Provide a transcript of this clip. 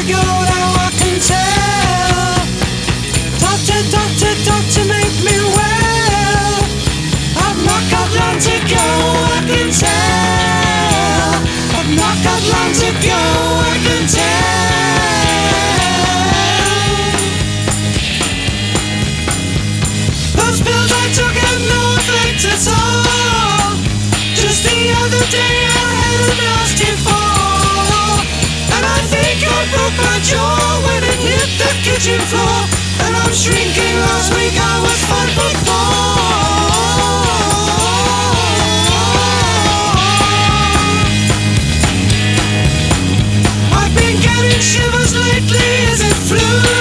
go, now I can tell. Doctor, doctor, doctor, make me well. I've not got long to go, I can tell. I've not got long to go, I can tell. Those pills I took had no effect at all. Just the other day I had a nasty fall, and I think I broke my jaw when it hit the kitchen floor. And I'm shrinking, last week I was 5'4". I've been getting shivers lately as it flew.